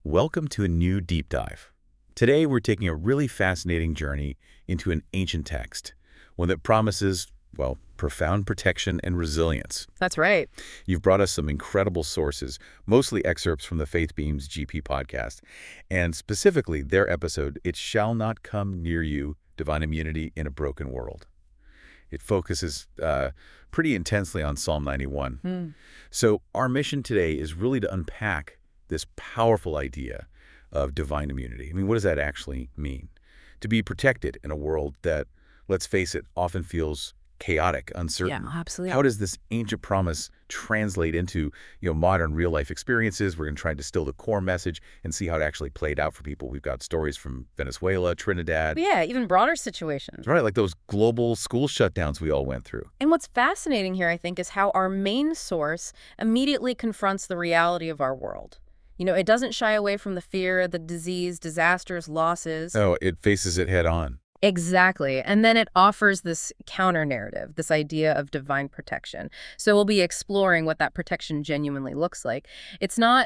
Welcome to a new deep dive. Today we're taking a really fascinating journey into an ancient text, one that promises, well, profound protection and resilience. That's right. You've brought us some incredible sources, mostly excerpts from the Faith Beams GP podcast, and specifically their episode, It Shall Not Come Near You, Divine Immunity in a Broken World. It focuses pretty intensely on Psalm 91. So our mission today is really to unpack this powerful idea of divine immunity. I mean, what does that actually mean? To be protected in a world that, let's face it, often feels chaotic, uncertain. Yeah, absolutely. How does this ancient promise translate into, modern real-life experiences? We're going to try and distill the core message and see how it actually played out for people. We've got stories from Venezuela, Trinidad. Yeah, even broader situations. Right, like those global school shutdowns we all went through. And what's fascinating here, I think, is how our main source immediately confronts the reality of our world. It doesn't shy away from the fear, the disease, disasters, losses. Oh, it faces it head on. Exactly. And then it offers this counter-narrative, this idea of divine protection. So we'll be exploring what that protection genuinely looks like. It's not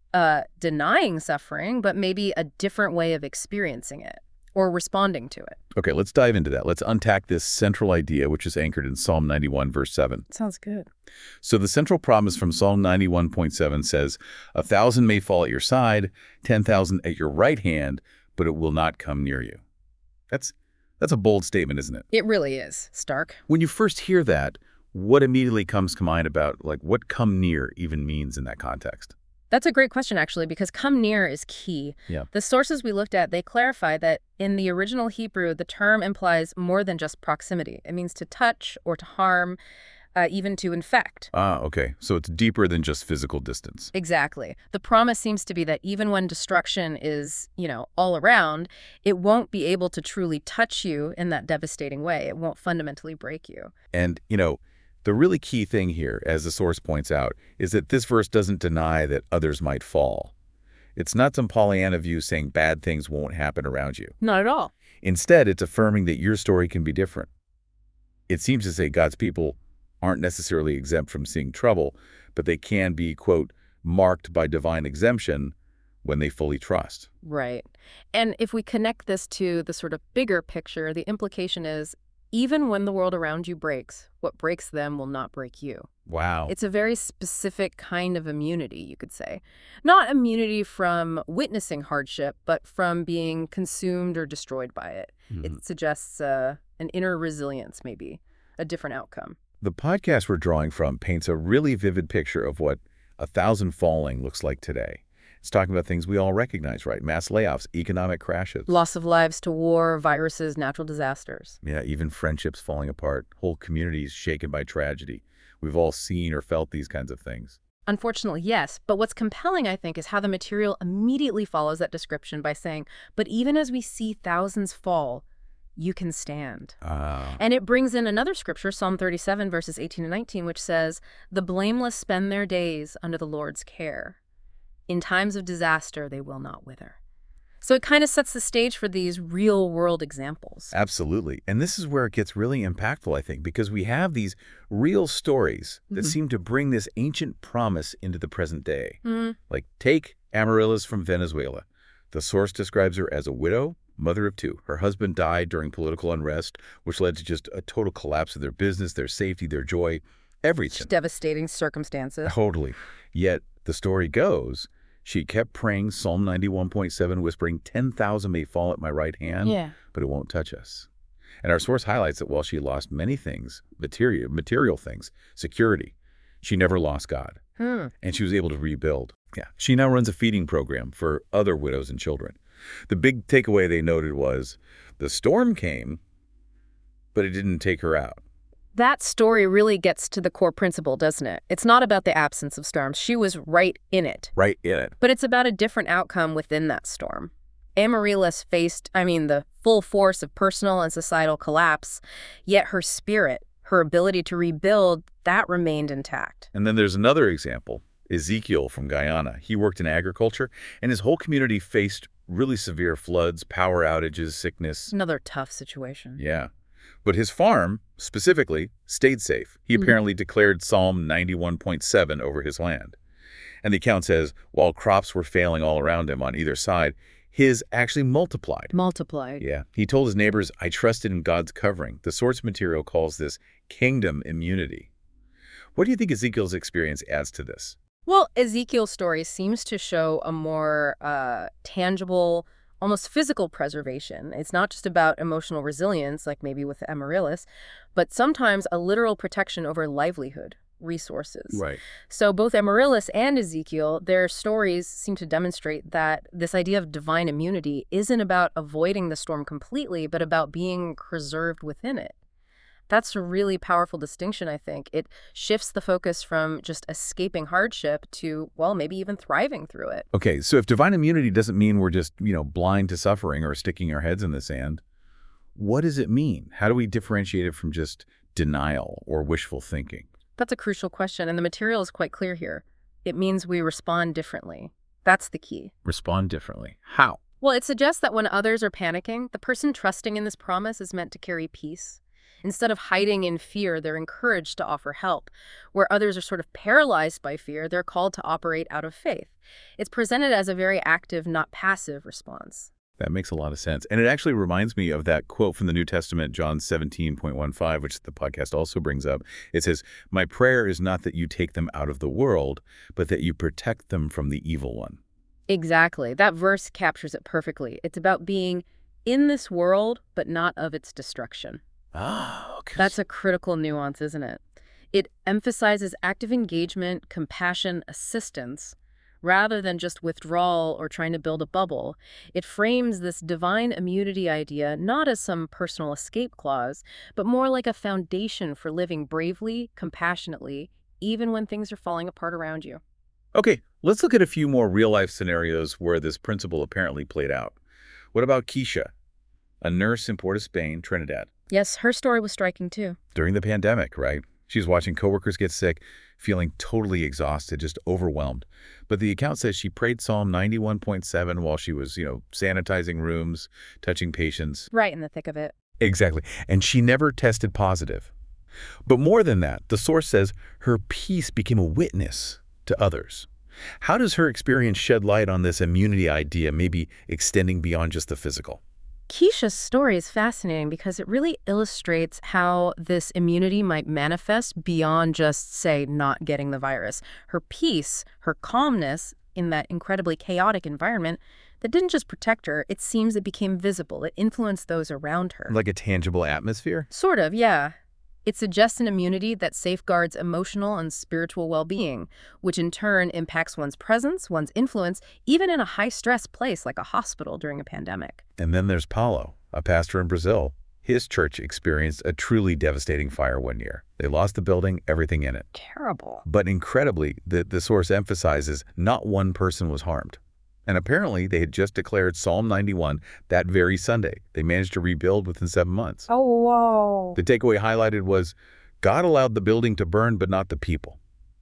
denying suffering, but maybe a different way of experiencing it or responding to it. Okay, let's dive into that. Let's unpack this central idea, which is anchored in Psalm 91, verse 7. Sounds good. So the central promise from Psalm 91.7 says, 1,000 may fall at your side, 10,000 at your right hand, but it will not come near you. That's a bold statement, isn't it? It really is, Stark. When you first hear that, what immediately comes to mind about what come near even means in that context? That's a great question, actually, because come near is key. Yeah. The sources we looked at, they clarify that in the original Hebrew, the term implies more than just proximity. It means to touch or to harm, even to infect. Ah, okay. So it's deeper than just physical distance. Exactly. The promise seems to be that even when destruction is, all around, it won't be able to truly touch you in that devastating way. It won't fundamentally break you. And, the really key thing here, as the source points out, is that this verse doesn't deny that others might fall. It's not some Pollyanna view saying bad things won't happen around you. Not at all. Instead, it's affirming that your story can be different. It seems to say God's people aren't necessarily exempt from seeing trouble, but they can be, quote, marked by divine exemption when they fully trust. Right. And if we connect this to the sort of bigger picture, the implication is even when the world around you breaks, what breaks them will not break you. Wow. It's a very specific kind of immunity, you could say. Not immunity from witnessing hardship, but from being consumed or destroyed by it. It suggests an inner resilience, maybe, a different outcome. The podcast we're drawing from paints a really vivid picture of what 1,000 falling looks like today. It's talking about things we all recognize, right? Mass layoffs, economic crashes. Loss of lives to war, viruses, natural disasters. Yeah, even friendships falling apart, whole communities shaken by tragedy. We've all seen or felt these kinds of things. Unfortunately, yes. But what's compelling, I think, is how the material immediately follows that description by saying, but even as we see thousands fall, you can stand. And it brings in another scripture, Psalm 37, verses 18 and 19, which says, the blameless spend their days under the Lord's care. In times of disaster, they will not wither. So it kind of sets the stage for these real-world examples. Absolutely. And this is where it gets really impactful, I think, because we have these real stories that seem to bring this ancient promise into the present day. Like, take Amaryllis from Venezuela. The source describes her as a widow, mother of two. Her husband died during political unrest, which led to just a total collapse of their business, their safety, their joy, everything. Devastating circumstances. Totally. Yet, the story goes, she kept praying Psalm 91.7, whispering, 10,000 may fall at my right hand, but it won't touch us. And our source highlights that while she lost many things, material things, security, she never lost God. And she was able to rebuild. Yeah. She now runs a feeding program for other widows and children. The big takeaway they noted was the storm came, but it didn't take her out. That story really gets to the core principle, doesn't it? It's not about the absence of storms. She was right in it. Right in it. But it's about a different outcome within that storm. Amaryllis faced, the full force of personal and societal collapse, yet her spirit, her ability to rebuild, that remained intact. And then there's another example, Ezekiel from Guyana. He worked in agriculture, and his whole community faced really severe floods, power outages, sickness. Another tough situation. Yeah. But his farm, specifically, stayed safe. He apparently declared Psalm 91.7 over his land. And the account says, while crops were failing all around him on either side, his actually multiplied. Multiplied. Yeah. He told his neighbors, I trusted in God's covering. The source material calls this kingdom immunity. What do you think Ezekiel's experience adds to this? Well, Ezekiel's story seems to show a more tangible, almost physical preservation. It's not just about emotional resilience, like maybe with Amaryllis, but sometimes a literal protection over livelihood, resources. Right. So both Amaryllis and Ezekiel, their stories seem to demonstrate that this idea of divine immunity isn't about avoiding the storm completely, but about being preserved within it. That's a really powerful distinction, I think. It shifts the focus from just escaping hardship to, well, maybe even thriving through it. Okay, so if divine immunity doesn't mean we're just, blind to suffering or sticking our heads in the sand, what does it mean? How do we differentiate it from just denial or wishful thinking? That's a crucial question, and the material is quite clear here. It means we respond differently. That's the key. Respond differently. How? Well, it suggests that when others are panicking, the person trusting in this promise is meant to carry peace. Instead of hiding in fear, they're encouraged to offer help. Where others are sort of paralyzed by fear, they're called to operate out of faith. It's presented as a very active, not passive response. That makes a lot of sense. And it actually reminds me of that quote from the New Testament, John 17:15, which the podcast also brings up. It says, my prayer is not that you take them out of the world, but that you protect them from the evil one. Exactly. That verse captures it perfectly. It's about being in this world, but not of its destruction. Oh, okay. That's a critical nuance, isn't it? It emphasizes active engagement, compassion, assistance, rather than just withdrawal or trying to build a bubble. It frames this divine immunity idea not as some personal escape clause, but more like a foundation for living bravely, compassionately, even when things are falling apart around you. Okay, let's look at a few more real-life scenarios where this principle apparently played out. What about Keisha, a nurse in Port of Spain, Trinidad? Yes, her story was striking too. During the pandemic, right? She was watching coworkers get sick, feeling totally exhausted, just overwhelmed. But the account says she prayed Psalm 91.7 while she was, sanitizing rooms, touching patients. Right in the thick of it. Exactly. And she never tested positive. But more than that, the source says her peace became a witness to others. How does her experience shed light on this immunity idea, maybe extending beyond just the physical? Keisha's story is fascinating because it really illustrates how this immunity might manifest beyond just, say, not getting the virus. Her peace, her calmness in that incredibly chaotic environment, that didn't just protect her, it seems it became visible. It influenced those around her. Like a tangible atmosphere? Sort of, yeah. It suggests an immunity that safeguards emotional and spiritual well-being, which in turn impacts one's presence, one's influence, even in a high-stress place like a hospital during a pandemic. And then there's Paulo, a pastor in Brazil. His church experienced a truly devastating fire one year. They lost the building, everything in it. Terrible. But incredibly, the source emphasizes not one person was harmed. And apparently, they had just declared Psalm 91 that very Sunday. They managed to rebuild within 7 months. Oh, whoa. The takeaway highlighted was, God allowed the building to burn, but not the people.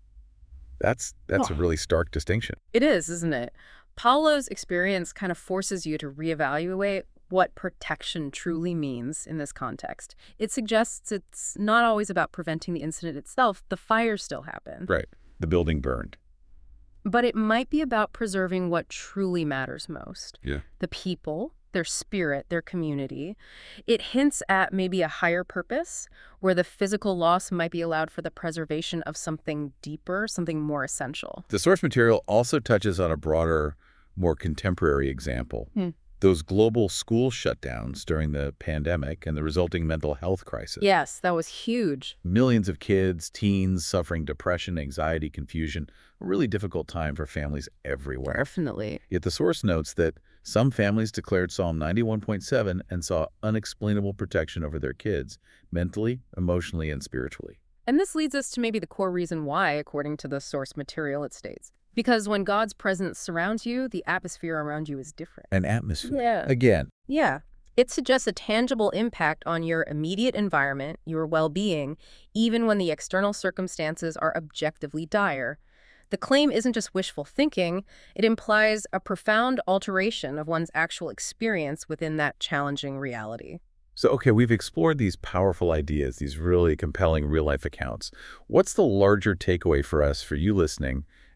That's a really stark distinction. It is, isn't it? Paulo's experience kind of forces you to reevaluate what protection truly means in this context. It suggests it's not always about preventing the incident itself. The fire still happened. Right. The building burned. But it might be about preserving what truly matters most. Yeah. The people, their spirit, their community. It hints at maybe a higher purpose where the physical loss might be allowed for the preservation of something deeper, something more essential. The source material also touches on a broader, more contemporary example. Those global school shutdowns during the pandemic and the resulting mental health crisis. Yes, that was huge. Millions of kids, teens suffering depression, anxiety, confusion, a really difficult time for families everywhere. Definitely. Yet the source notes that some families declared Psalm 91.7 and saw unexplainable protection over their kids, mentally, emotionally, and spiritually. And this leads us to maybe the core reason why, according to the source material, it states. Because when God's presence surrounds you, the atmosphere around you is different. An atmosphere. Yeah. Again. Yeah. It suggests a tangible impact on your immediate environment, your well-being, even when the external circumstances are objectively dire. The claim isn't just wishful thinking, it implies a profound alteration of one's actual experience within that challenging reality. So, okay, we've explored these powerful ideas, these really compelling real-life accounts. What's the larger takeaway for us, for you listening,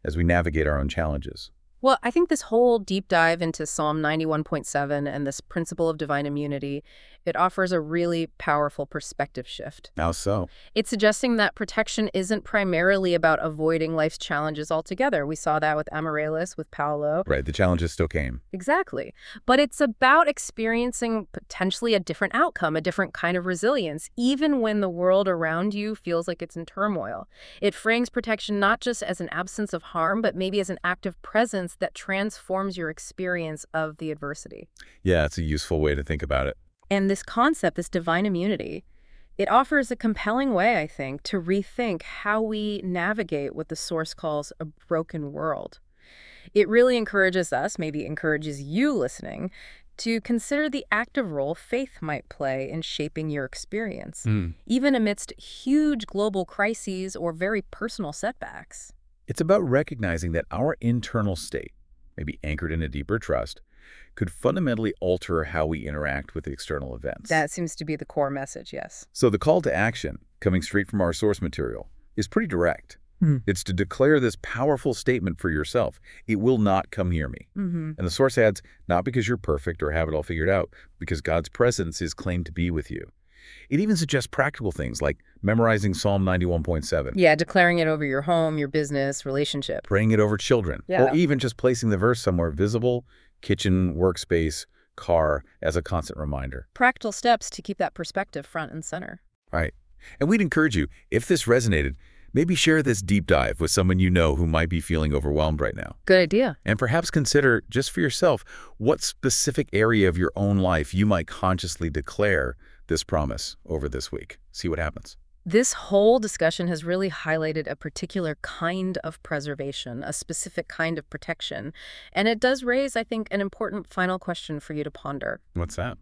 as we navigate our own challenges. Well, I think this whole deep dive into Psalm 91.7 and this principle of divine immunity, it offers a really powerful perspective shift. How so? It's suggesting that protection isn't primarily about avoiding life's challenges altogether. We saw that with Amaryllis, with Paolo. Right, the challenges still came. Exactly. But it's about experiencing potentially a different outcome, a different kind of resilience, even when the world around you feels like it's in turmoil. It frames protection not just as an absence of harm, but maybe as an active presence that transforms your experience of the adversity. Yeah, it's a useful way to think about it. And this concept, this divine immunity, it offers a compelling way, I think, to rethink how we navigate what the Source calls a broken world. It really encourages us, maybe encourages you listening, to consider the active role faith might play in shaping your experience, even amidst huge global crises or very personal setbacks. It's about recognizing that our internal state, maybe anchored in a deeper trust, could fundamentally alter how we interact with external events. That seems to be the core message, yes. So the call to action, coming straight from our source material, is pretty direct. It's to declare this powerful statement for yourself. It will not come near me. And the source adds, not because you're perfect or have it all figured out, because God's presence is claimed to be with you. It even suggests practical things like memorizing Psalm 91.7. Yeah, declaring it over your home, your business, relationship. Praying it over children. Yeah. Or even just placing the verse somewhere visible, kitchen, workspace, car, as a constant reminder. Practical steps to keep that perspective front and center. Right. And we'd encourage you, if this resonated, maybe share this deep dive with someone you know who might be feeling overwhelmed right now. Good idea. And perhaps consider, just for yourself, what specific area of your own life you might consciously declare this promise over this week. See what happens. This whole discussion has really highlighted a particular kind of preservation, a specific kind of protection. And it does raise, I think, an important final question for you to ponder. What's that?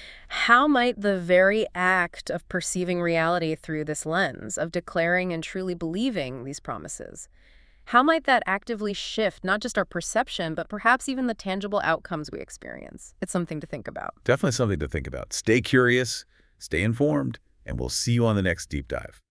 How might the very act of perceiving reality through this lens, of declaring and truly believing these promises, how might that actively shift not just our perception, but perhaps even the tangible outcomes we experience? It's something to think about. Definitely something to think about. Stay curious, stay informed, and we'll see you on the next deep dive.